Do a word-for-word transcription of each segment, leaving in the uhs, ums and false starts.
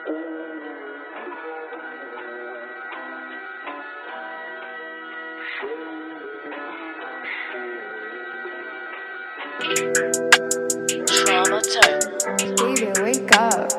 Baby, wake up.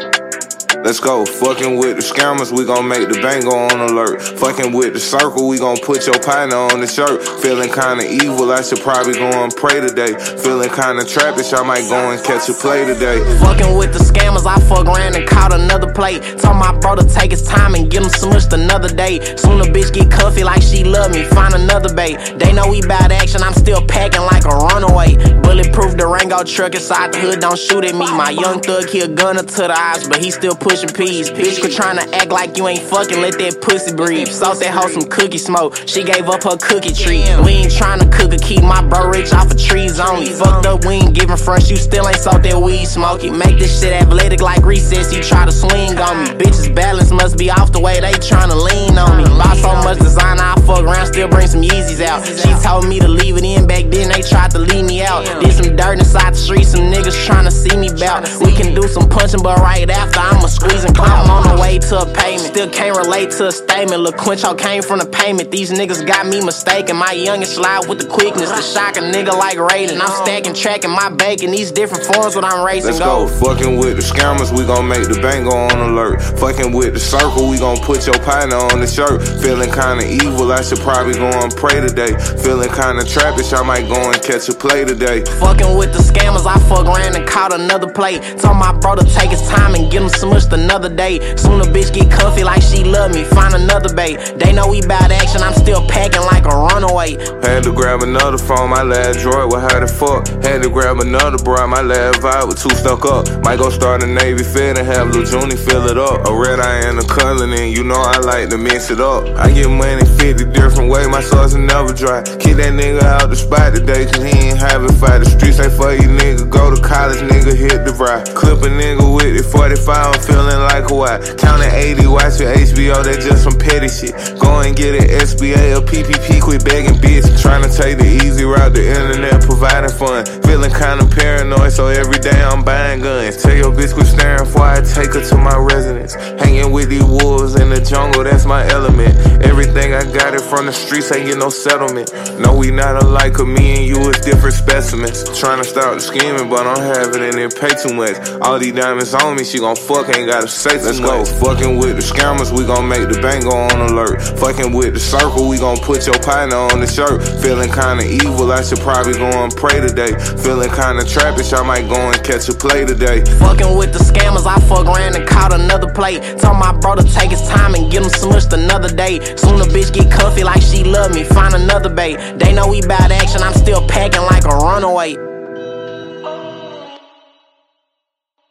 Let's go. Fucking with the scammers, we gon' make the bank go on alert. Fucking with the circle, we gon' put your partner on the shirt. Feeling kinda evil, I should probably go and pray today. Feeling kinda trappish, I might go and catch a play today. Fucking with the scammers, I fuck around and caught another play. Told my bro to take his time and get him smushed another day. Soon the bitch get comfy like she love me, find another bae. They know we bout action, I'm still packing like a runaway. Bulletproof Durango truck inside the hood, don't shoot at me. My young thug, he a gunner to the eyes, but he still pushing peas. Bitch, quit trying to act like you ain't fucking, let that pussy breathe. Sauce that hoe some cookie smoke, she gave up her cookie treat. We ain't trying to cook or keep my bro rich off of trees only. Fucked up, we ain't giving fronts, you still ain't sold that weed smoking. Make this shit athletic like recess, you try to swing on me. Bitches balance must be off the way they tryna lean on me. Lost so much designer, I fuck around, still bring some Yeezys out. She told me to leave it in, back then they tried to leave me out. Did some dirt inside the street, some niggas tryna see me bout. We can do some punching, but right after I'ma squeeze and clout. I'm on the way to a payment, still can't relate to a statement. Lil' Quincho came from the payment, these niggas got me mistaken. My youngest slide with the quickness to shock a nigga like Raiden. I'm stacking, tracking my bacon, these different forms when I'm racing. Let's go. Fucking with the scammers, we gon' make the bank go on alert. Fucking with the circle, we gon' put your partner on the shirt. Feeling kinda evil, I should probably go and pray today. Feeling kinda trappish, I might go and catch a play today. Fucking with the scammers, I fuck around and caught another play. Told my bro to take his time and get him smushed another day. Soon a bitch get comfy like she love me, find another bae. They know we bout action, I'm still packing like a runaway. Had to grab another phone, my lad droid with how the fuck. Had to grab another bra, my lad vibe with two stuck up. Might go start a Navy Fed and have Lil Junie fill it up. A red eye and a color, and you know I like to mix it up. I get money fifty different ways, my sauce never dry. Keep that nigga out the spot today, cause he ain't having fight. The streets ain't for you nigga, go to college nigga, hit the ride. Clip a nigga with it, forty-five, I'm feeling like a white. Counting eighty, watching H B O, that just some petty shit. Go and get an S B A or P P P, quit begging bitch. Tryna take the easy route, the internet providing fun. Feeling kinda paranoid, so every day I'm buying guns. Tell your bitch quit staring before I take her to my residence. Hanging with these wolves in the jungle, that's my element. Everything I got it from the streets, ain't get no settlement. No, we not alike, cause me and you is different specimens. Tryna start scheming, but I'm having it and pay too much. All these diamonds on me, she gon' fuck, ain't gotta say too much. Let's go. Fucking with the scammers, we gon' make the bank go on alert. Fucking with the circle, we gon' put your partner on the shirt. Feeling kinda evil, I should probably go and pray today. Feeling kinda trappish, I might go and catch a play today. Fucking with the scammers, I fuck around and caught another play. Told my bro to take his time and get him smushed another day. Soon a bitch get comfy like she love me, find another bae. They know we bout action, I'm still packing like a runaway.